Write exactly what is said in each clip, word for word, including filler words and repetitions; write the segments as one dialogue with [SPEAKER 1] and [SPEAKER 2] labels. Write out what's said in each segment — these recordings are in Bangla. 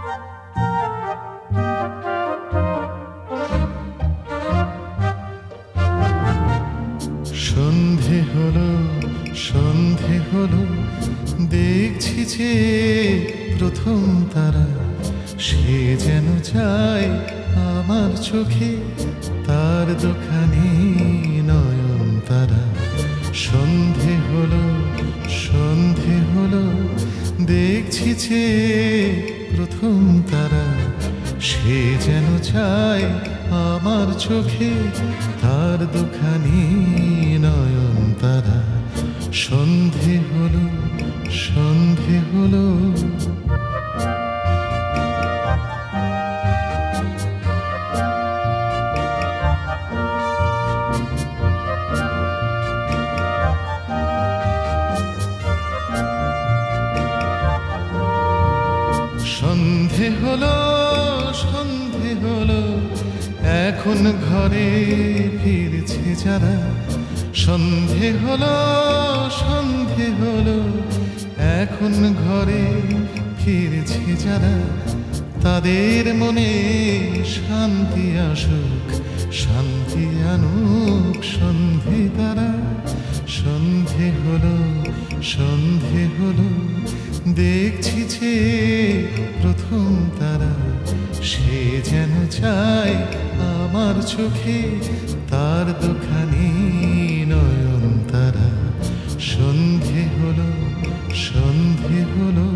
[SPEAKER 1] সন্ধে হলো সন্ধে হলো দেখছি যে প্রথম তারা, সে যেন চায় আমার চোখে তার দোকানে নয়ন তারা। সন্ধে হলো সন্ধে হলো দেখছি যে প্রথম তারা, সে যেন চায় আমার চোখে তার দোকানে নয়ন তারা। সন্ধে হলো সন্ধে হলো সন্ধে হলো সন্ধে হলো এখন ঘরে ফিরছে যারা। সন্ধে হলো সন্ধে হলো এখন ঘরে ফিরছে যারা, তাদের মনে শান্তি আসুক শান্তি আনুক সন্ধে তারা। সন্ধে হলো সন্ধে হলো দেখছি যে প্রথম তারা, সে যেন চায় আমার চোখে তার দোকানে নয়ন তারা। সন্ধে হলো সন্ধে হলো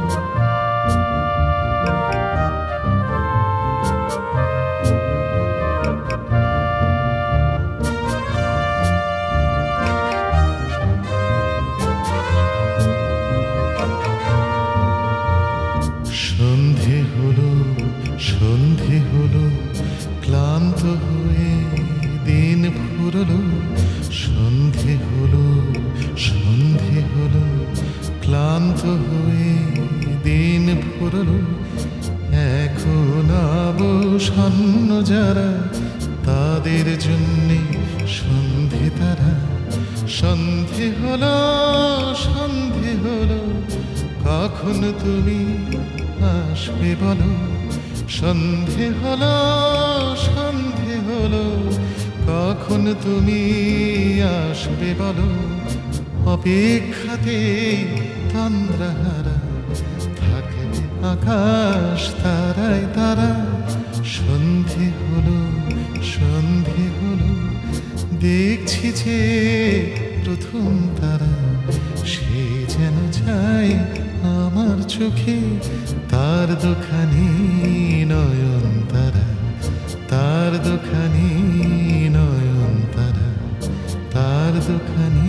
[SPEAKER 1] সন্ধে হলো সন্ধে হলো ক্লান্ত হয়ে দিন ফুরলো। সন্ধে হলো সন্ধে হলো ক্লান্ত হয়ে দিন ফুরলো। এখন অবসন্ন যারা, তাদের জন্যে সন্ধে তারা। সন্ধে হলো সন্ধে হলো কখন তুমি আসবে বলো। সন্ধে হলো সন্ধে হলো কখন তুমি আসবে বলো। অপেক্ষাতে তন্দ্রাহারা থাকবে আকাশ তারায় তারা। সন্ধে হলো সন্ধে হলো দেখছি যে প্রথম তারা, সে যেন চায় আমার চোখে তার দোকানে নয়ন তারা। তার দোকানে নয়ন তারা, তার দোকানে